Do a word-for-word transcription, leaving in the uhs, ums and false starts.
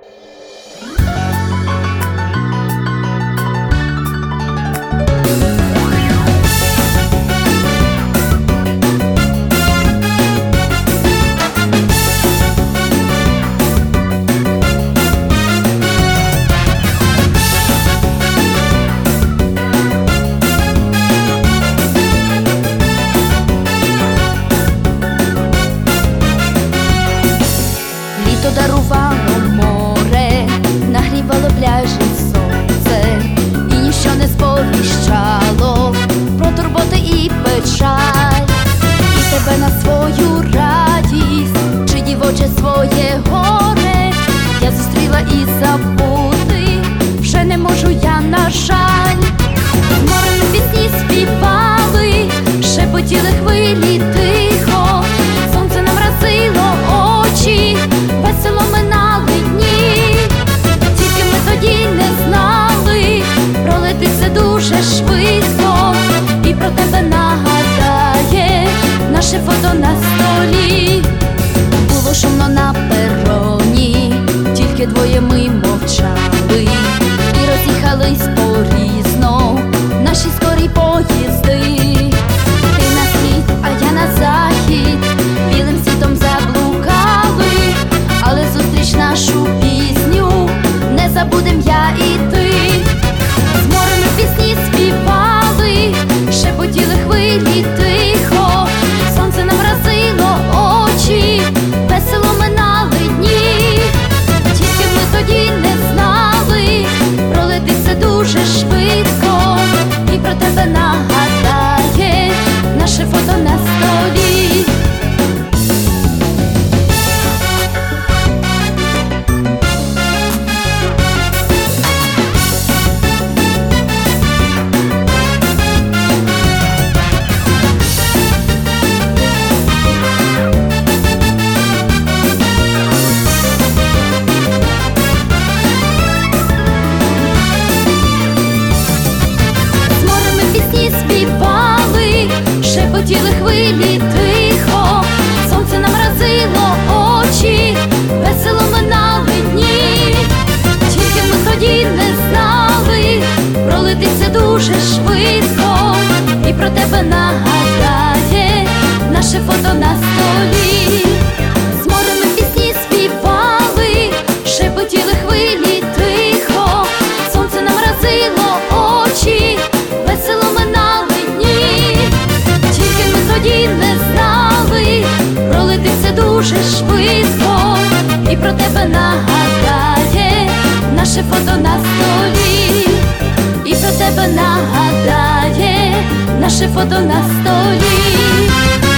Дарувало море, нагрівало пляжі сонце, і ніщо не сповіщало про турботи і печаль, і тебе на свою радість, чи дівоче своє горе я зустріла і забути вже не можу я, на жаль. З морем пісні співали, шепотіли хвилі тихо, сонце нам разило очі, весело минали дні. Тільки ми тоді не знали, пролетить все дуже швидко, і про тебе нагадає наше фото на столі. Було шумно на пероні, тільки двоє ми мовчали, і роз'їхались порізно наші скорі поїзди. Ти на схід, а я на захід, білим світом заблукали, але зустріч нашу пісню не забудем я і ти. З морем пісні співали, шепотіли хвилі тихо, сонце нам разило очі, весело минали дні. Тільки ми тоді не знали, пролетить все дуже швидко, і про тебе нагадає наше фото на столі. Шепотіли хвилі тихо, сонце нам разило очі, весело минали дні. Тільки ми тоді не знали, пролетить все дуже швидко, і про тебе нагадає наше фото на столі. З морем пісні співали, шепотіли хвилі тихо, сонце нам разило очі, весело минали дні. Тоді не знали, пролетить все дуже швидко, і про тебе нагадає наше фото на столі, і про тебе нагадає наше фото на столі.